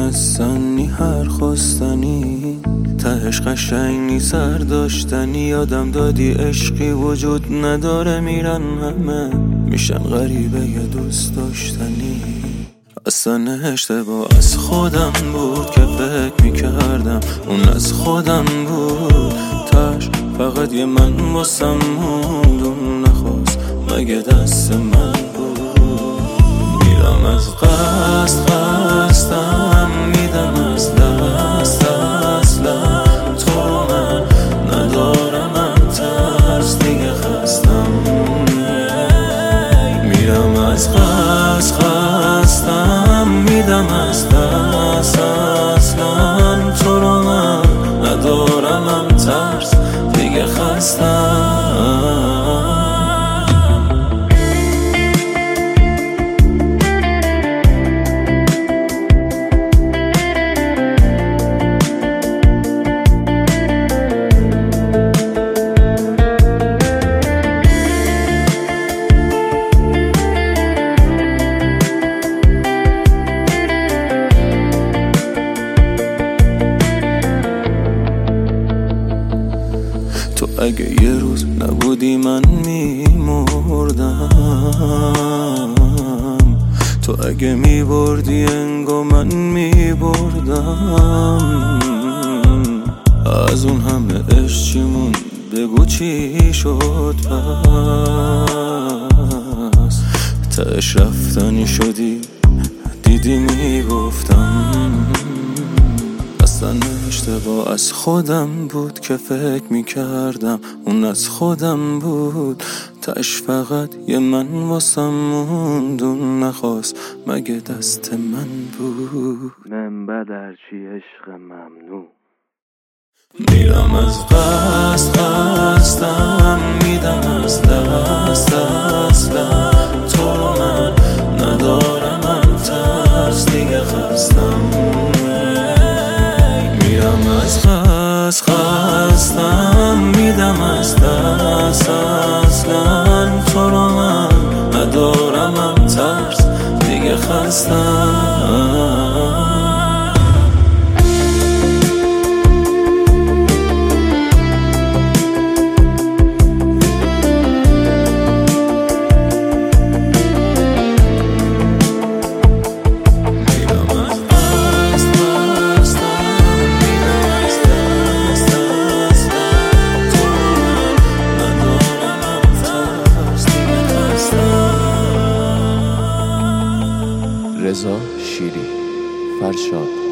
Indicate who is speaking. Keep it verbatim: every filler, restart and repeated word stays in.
Speaker 1: دونستنی هر خواستنی تهش قشنگی سر داشتنی. یادم دادی عشقی وجود نداره، میرن همه میشن غریبه یه دوست داشتنی. اصلا اشتباه از خودم بود که فکر میکردم اون از خودم بود. تاش فقط یه من واسم موند، اون نخواست مگه دست من بود. میرم از قصد قصدم میدم از دست اصلا تو رو من ندارم، من ترس دیگه خستم. میرم از قصد قصدم میدم از دست اصلا تو رو من ندارم، من ترس دیگه خستم. تو اگه یه روز نبودی من میمردم، تو اگه میبردی انگار من میبردم. از اون همه عشق چی موند بگو چی شد پس؟ تهش رفتنی شدی دیدی میگفتم. اصلا اشتباه از خودم بود که فکر میکردم اون از خودم بود. تاش فقط یه من واسم موند، اون نخواست مگه دست من بود.
Speaker 2: من بدرچی عشق ممنوع.
Speaker 1: میرم از قصد قصدم میدم از دست اصلا تو رو من ندارم، من ترس دیگه خستم. میرم از قصد قصدم میدم از دست اصلا تو رو من ندارم، من ترس دیگه خستم.
Speaker 3: رضا شیری، فرشاد.